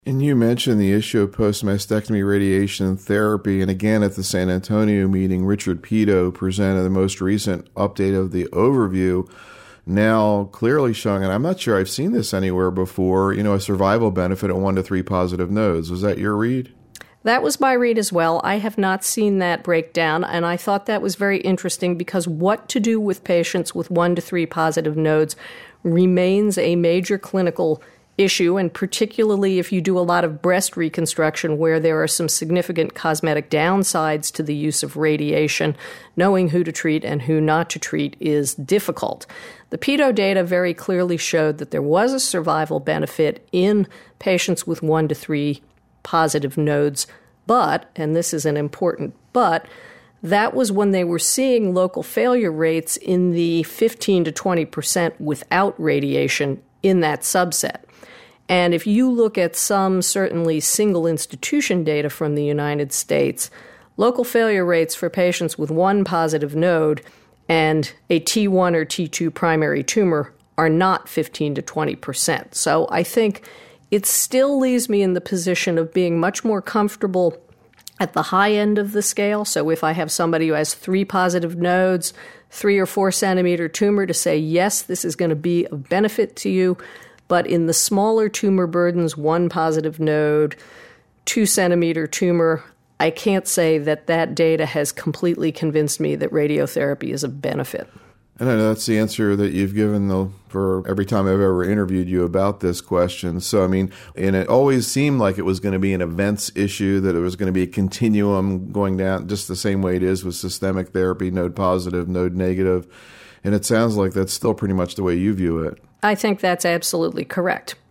And you mentioned the issue of post-mastectomy radiation therapy. And again, at the San Antonio meeting, Richard Peto presented the most recent update of the overview, now clearly showing, and I'm not sure I've seen this anywhere before, a survival benefit at 1 to 3 positive nodes. Was that your read? That was my read as well. I have not seen that breakdown, and I thought that was very interesting because what to do with patients with 1 to 3 positive nodes remains a major clinical issue, and particularly if you do a lot of breast reconstruction where there are some significant cosmetic downsides to the use of radiation, knowing who to treat and who not to treat is difficult. The Peto data very clearly showed that there was a survival benefit in patients with 1 to 3 positive nodes, but, and this is an important but, that was when they were seeing local failure rates in the 15 to 20% without radiation in that subset. And if you look at some certainly single institution data from the United States, local failure rates for patients with 1 positive node and a T1 or T2 primary tumor are not 15 to 20%. So I think it still leaves me in the position of being much more comfortable at the high end of the scale. So if I have somebody who has 3 positive nodes, 3 or 4 centimeter tumor, to say, yes, this is going to be of benefit to you. But in the smaller tumor burdens, 1 positive node, 2 centimeter tumor, I can't say that that data has completely convinced me that radiotherapy is of benefit. And I know that's the answer that you've given for every time I've ever interviewed you about this question. So, and it always seemed like it was going to be an events issue, that it was going to be a continuum going down just the same way it is with systemic therapy, node positive, node negative. And it sounds like that's still pretty much the way you view it. I think that's absolutely correct.